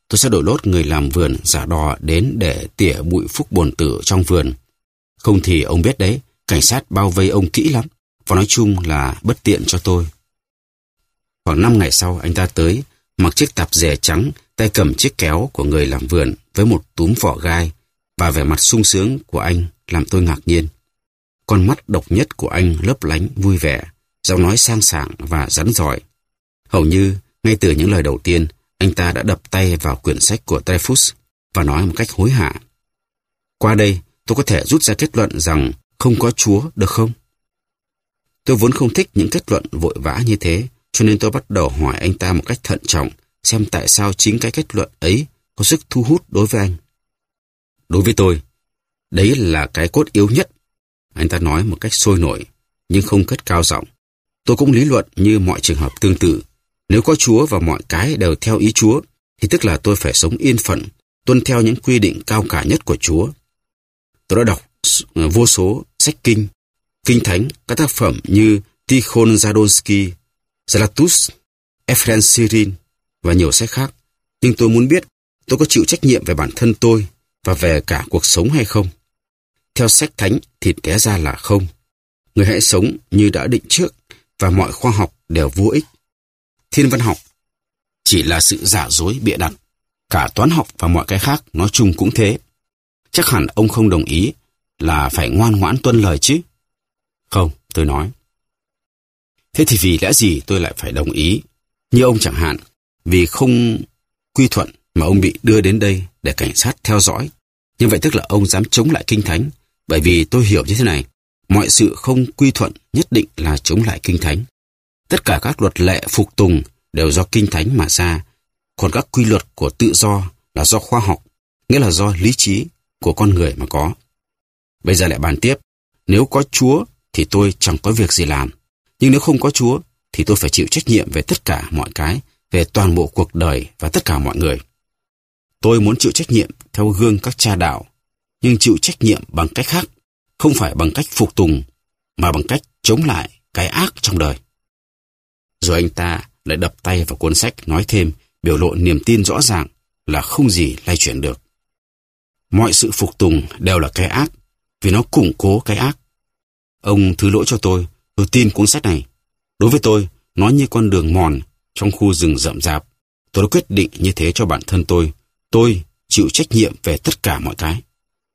tôi sẽ đổi lốt người làm vườn giả đò đến để tỉa bụi phúc bồn tử trong vườn. Không thì ông biết đấy, cảnh sát bao vây ông kỹ lắm, và nói chung là bất tiện cho tôi. Khoảng 5 ngày sau, anh ta tới, mặc chiếc tạp dề trắng, tay cầm chiếc kéo của người làm vườn với một túm vỏ gai, và vẻ mặt sung sướng của anh làm tôi ngạc nhiên. Con mắt độc nhất của anh lấp lánh vui vẻ, giọng nói sang sảng và rắn rỏi. Hầu như, ngay từ những lời đầu tiên, anh ta đã đập tay vào quyển sách của Dreyfus và nói một cách hối hả. Qua đây, tôi có thể rút ra kết luận rằng không có Chúa được không? Tôi vốn không thích những kết luận vội vã như thế, cho nên tôi bắt đầu hỏi anh ta một cách thận trọng xem tại sao chính cái kết luận ấy có sức thu hút đối với anh. Đối với tôi, đấy là cái cốt yếu nhất. Anh ta nói một cách sôi nổi, nhưng không cất cao giọng. Tôi cũng lý luận như mọi trường hợp tương tự. Nếu có Chúa và mọi cái đều theo ý Chúa, thì tức là tôi phải sống yên phận, tuân theo những quy định cao cả nhất của Chúa. Tôi đã đọc vô số sách kinh, kinh thánh, các tác phẩm như Tikhon Zadonsky, Zarathus, Ephraim Syrin và nhiều sách khác. Nhưng tôi muốn biết tôi có chịu trách nhiệm về bản thân tôi và về cả cuộc sống hay không. Theo sách thánh thì té ra là không. Người hãy sống như đã định trước và mọi khoa học đều vô ích. Thiên văn học chỉ là sự giả dối bịa đặt. Cả toán học và mọi cái khác nói chung cũng thế. Chắc hẳn ông không đồng ý là phải ngoan ngoãn tuân lời chứ? Không, tôi nói. Thế thì vì lẽ gì tôi lại phải đồng ý? Như ông chẳng hạn, vì không quy thuận mà ông bị đưa đến đây để cảnh sát theo dõi. Như vậy tức là ông dám chống lại kinh thánh. Bởi vì tôi hiểu như thế này, mọi sự không quy thuận nhất định là chống lại kinh thánh. Tất cả các luật lệ phục tùng đều do kinh thánh mà ra, còn các quy luật của tự do là do khoa học, nghĩa là do lý trí của con người mà có. Bây giờ lại bàn tiếp, nếu có Chúa thì tôi chẳng có việc gì làm, nhưng nếu không có Chúa thì tôi phải chịu trách nhiệm về tất cả mọi cái, về toàn bộ cuộc đời và tất cả mọi người. Tôi muốn chịu trách nhiệm theo gương các cha đạo, nhưng chịu trách nhiệm bằng cách khác, không phải bằng cách phục tùng, mà bằng cách chống lại cái ác trong đời. Rồi anh ta lại đập tay vào cuốn sách, nói thêm, biểu lộ niềm tin rõ ràng là không gì lay chuyển được. Mọi sự phục tùng đều là cái ác, vì nó củng cố cái ác. Ông thứ lỗi cho tôi tin cuốn sách này. Đối với tôi, nó như con đường mòn trong khu rừng rậm rạp. Tôi đã quyết định như thế cho bản thân tôi. Tôi chịu trách nhiệm về tất cả mọi cái.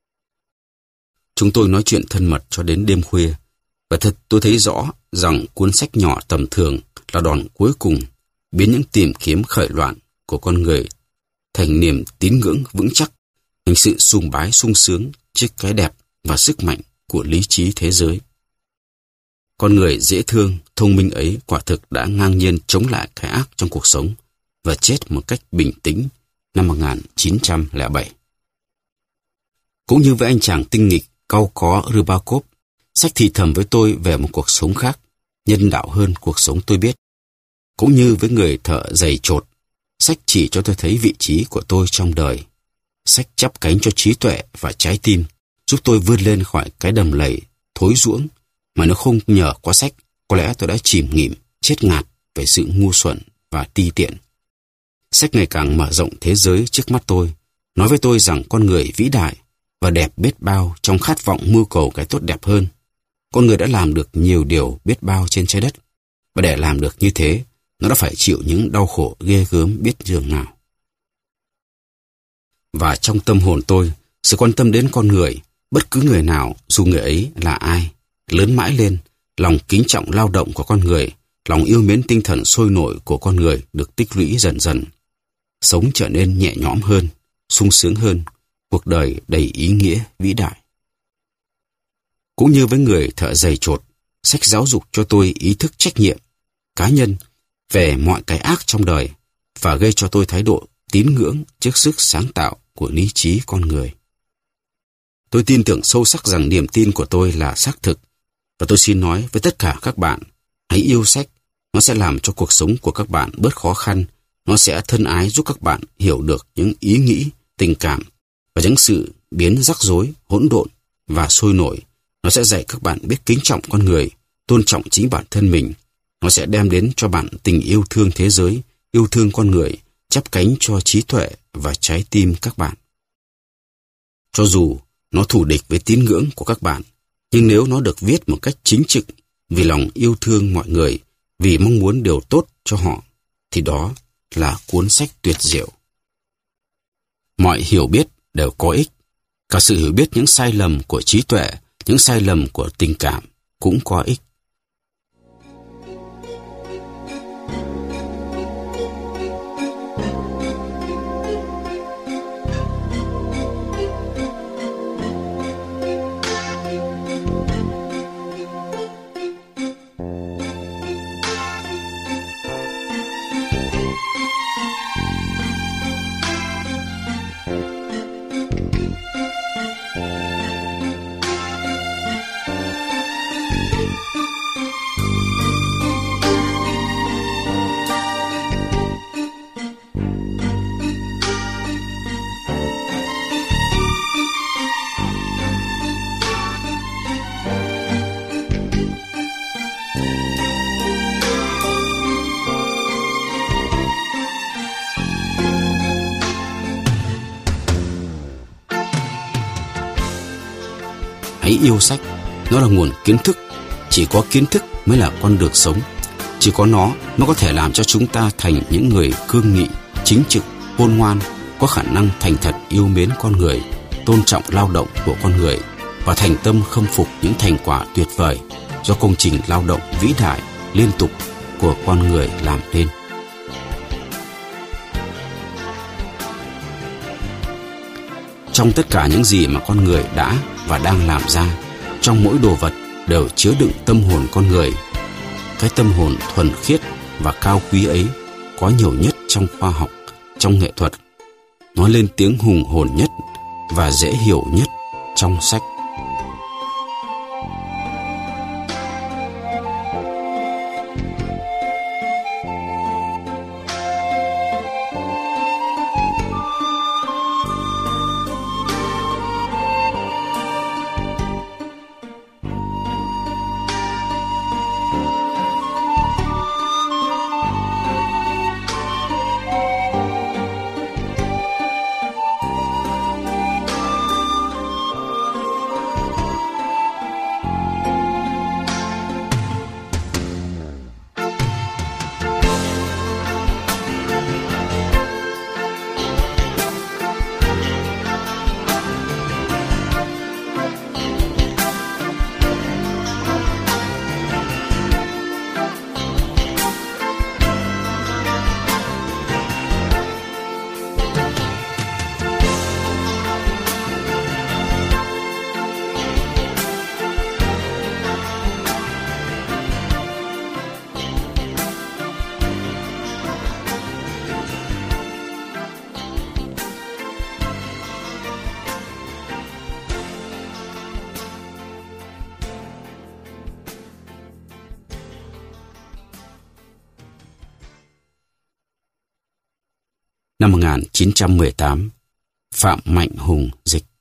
Chúng tôi nói chuyện thân mật cho đến đêm khuya, và thật tôi thấy rõ rằng cuốn sách nhỏ tầm thường là đòn cuối cùng biến những tìm kiếm khởi loạn của con người thành niềm tín ngưỡng vững chắc, thành sự sùng bái sung sướng trước cái đẹp và sức mạnh của lý trí thế giới. Con người dễ thương, thông minh ấy quả thực đã ngang nhiên chống lại cái ác trong cuộc sống và chết một cách bình tĩnh năm 1907. Cũng như với anh chàng tinh nghịch cau có Rybakov, sách thì thầm với tôi về một cuộc sống khác, nhân đạo hơn cuộc sống tôi biết. Cũng như với người thợ giày chột, sách chỉ cho tôi thấy vị trí của tôi trong đời. Sách chắp cánh cho trí tuệ và trái tim, giúp tôi vươn lên khỏi cái đầm lầy thối ruỗng, mà nếu không nhờ có sách, có lẽ tôi đã chìm nghỉm, chết ngạt về sự ngu xuẩn và ti tiện. Sách ngày càng mở rộng thế giới trước mắt tôi, nói với tôi rằng con người vĩ đại và đẹp biết bao trong khát vọng mưu cầu cái tốt đẹp hơn. Con người đã làm được nhiều điều biết bao trên trái đất, và để làm được như thế, nó đã phải chịu những đau khổ ghê gớm biết dường nào. Và trong tâm hồn tôi, sự quan tâm đến con người, bất cứ người nào, dù người ấy là ai, lớn mãi lên, lòng kính trọng lao động của con người, lòng yêu mến tinh thần sôi nổi của con người được tích lũy dần dần. Sống trở nên nhẹ nhõm hơn, sung sướng hơn, cuộc đời đầy ý nghĩa vĩ đại. Cũng như với người thợ giày chột, sách giáo dục cho tôi ý thức trách nhiệm cá nhân về mọi cái ác trong đời và gây cho tôi thái độ tín ngưỡng trước sức sáng tạo của lý trí con người. Tôi tin tưởng sâu sắc rằng niềm tin của tôi là xác thực, và tôi xin nói với tất cả các bạn, hãy yêu sách. Nó sẽ làm cho cuộc sống của các bạn bớt khó khăn. Nó sẽ thân ái giúp các bạn hiểu được những ý nghĩ, tình cảm và những sự biến rắc rối, hỗn độn và sôi nổi. Nó sẽ dạy các bạn biết kính trọng con người, tôn trọng chính bản thân mình. Nó sẽ đem đến cho bạn tình yêu thương thế giới, yêu thương con người, chắp cánh cho trí tuệ và trái tim các bạn. Cho dù nó thù địch với tín ngưỡng của các bạn, nhưng nếu nó được viết một cách chính trực vì lòng yêu thương mọi người, vì mong muốn điều tốt cho họ, thì đó là cuốn sách tuyệt diệu. Mọi hiểu biết đều có ích. Cả sự hiểu biết những sai lầm của trí tuệ, những sai lầm của tình cảm cũng có ích. Hãy yêu sách, nó là nguồn kiến thức. Chỉ có kiến thức mới là con đường sống. Chỉ có nó mới có thể làm cho chúng ta thành những người cương nghị, chính trực, khôn ngoan, có khả năng thành thật yêu mến con người, tôn trọng lao động của con người và thành tâm khâm phục những thành quả tuyệt vời do công trình lao động vĩ đại liên tục của con người làm nên. Trong tất cả những gì mà con người đã và đang làm ra, trong mỗi đồ vật đều chứa đựng tâm hồn con người. Cái tâm hồn thuần khiết và cao quý ấy có nhiều nhất trong khoa học, trong nghệ thuật. Nó lên tiếng hùng hồn nhất và dễ hiểu nhất trong sách. Năm 1918, Phạm Mạnh Hùng dịch.